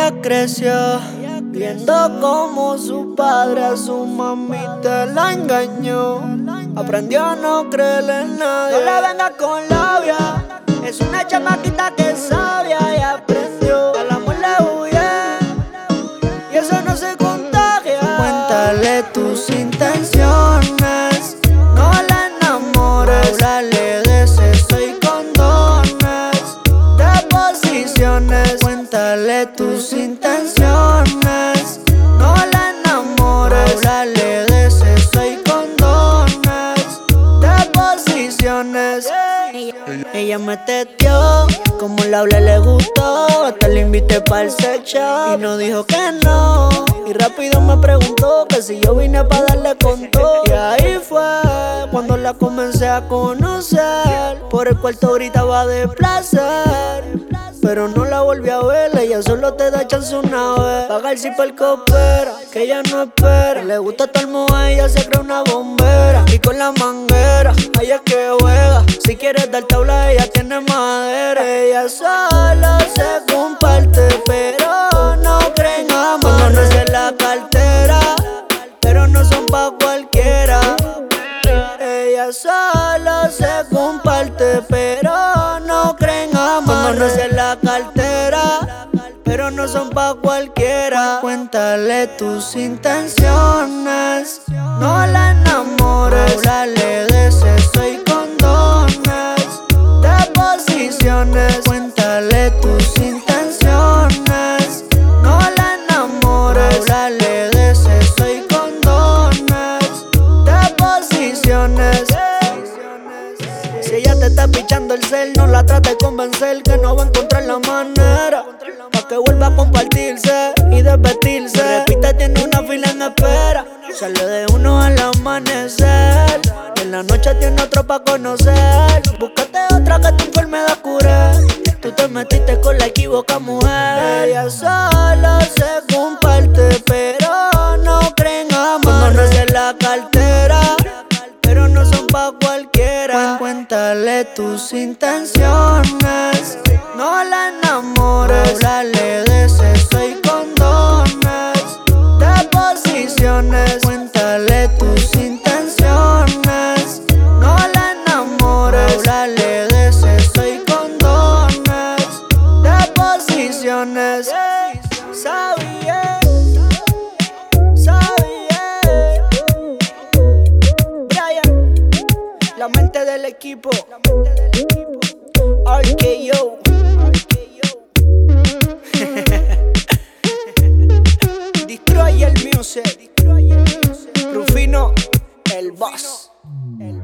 Ella creció viendo cómo su padre a su mamita la engañó. Aprendió a no creerle en nadie. No le venga con labia, es una chamaquita que es sabia y aprendió. Al amor le huye y eso no se contagia. Cuéntale tus intenciones, no la enamores. Háblale de sexo y condones, de posiciones. Cuéntale tus intenciones, no la enamores. Háblale de sexo y condones, de posiciones. Ella me testeó, como la hablé le gustó. Hasta le invité pa'l sex shop y no dijo que no. Y rápido me preguntó que si yo vine pa' darle con todo. Y ahí fue cuando la comencé a conocer. Por el cuarto gritaba de placer, pero no la volví a ver. Ella solo te da chance una vez. Paga el zipper que opera, que ella no espera. Le gusta todo el mujer, ella se cree una bombera. Y con la manguera, ella es que juega. Si quieres dar tabla, ella tiene madera. Ella solo se comparte, pero no creen amor. No es la cartera, pero no son pa' cualquiera. Ella solo se comparte, pero no creen amor. No es la cartera, pero no son pa' cualquiera. Cuéntale tus intenciones, no la enamores. Háblale de sexo y condones, de posiciones. Cuéntale tus intenciones, no la enamores. Háblale de sexo y condones, de posiciones. Si ella te está pichando el cel, no la trate de convencer que no va a encontrar la manera pa' que vuelva a compartirse y desvestirse. Repite, tiene una fila en espera. Sale de uno al amanecer y en la noche tiene otro pa' conocer. Búscate otra que tu enfermedad cure. Tú te metiste con la equivoca mujer. Ella solo se comparte, pero no creen amor. No es la cartera, pero no son pa' cualquiera. Cuéntale tus intenciones, no la enamores. Háblale de sexo y condones, de posiciones. Cuéntale tus intenciones, no la enamores. Háblale de sexo y condones, de posiciones. Sabía, Brian, la mente del equipo. RKO. Destroy el music. Rufino, el boss.